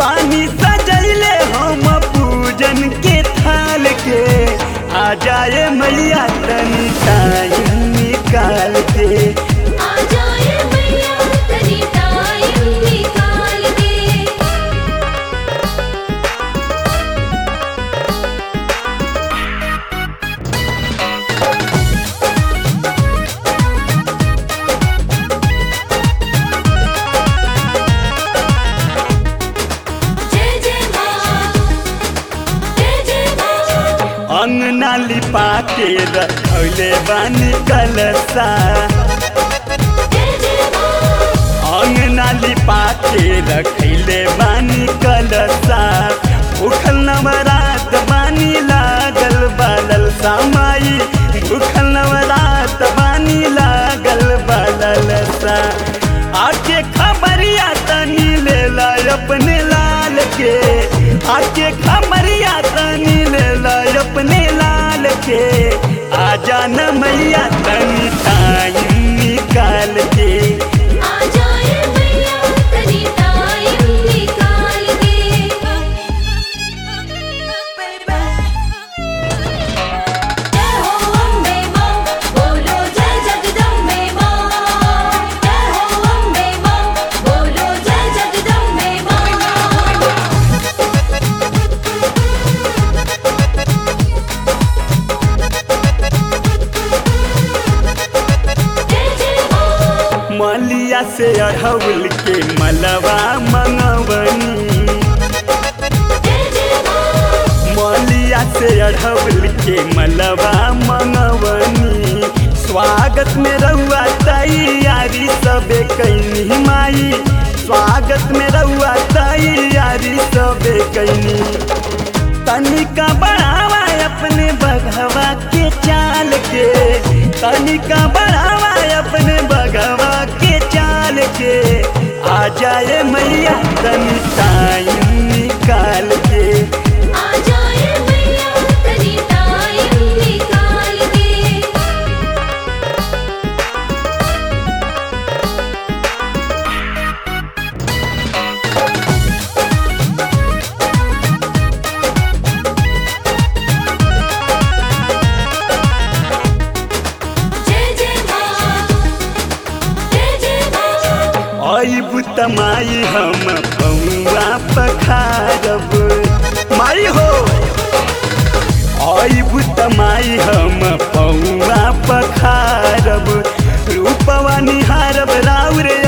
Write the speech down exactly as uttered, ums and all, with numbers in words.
बानी सजैले हम पूजन के थाल के आ जाए मैया तनी टाइम निकाल के आ जाए मैया तनी टाइम निकाल के। जय जय माँ, जय जय माँ। अंगना लिपा के रखले बानी कलसा जय जय माँ, अंगना लिपा के रखले बानी कलसा उखल नवरात बानी लागल बालल सामाई उखल नवरात बानी लागल बालल सा आके खबरिया तनी ले ला अपने लाल के आके खबरिया तनी ले ला अपने लाल के आ जाना मैया तनी टाइम निकाल के आ जाए मैया तनी टाइम निकाल के। जय हो अम्बे माँ, बोलो जय जगदम्बे माँ। जय हो अम्बे माँ, बोलो जय जगदम्बे माँ। जय जय माँ, मलिया से अढ़ौल के मलवा मंगवनी जय जय माँ, मलिया से अढ़ौल के मलवा मंगवनी स्वागत में रहुआ तैयारी सबे कैनी माई स्वागत में रहुआ तैयारी सबे कैनी तनिका बढ़ावा अपने बघवा के चाल के तनिका बढ़ावा अपने बघवा के चाल के आ जाए मैया तनी टाइम निकाल के आ जाए मैया तनी टाइम निकाल के। जय जय माँ, जय जय माँ। अइबू तमाई हम पौआ पखारब माई हो अइबू तमाई हम पौआ पखारब रूपवा निहारब राउरे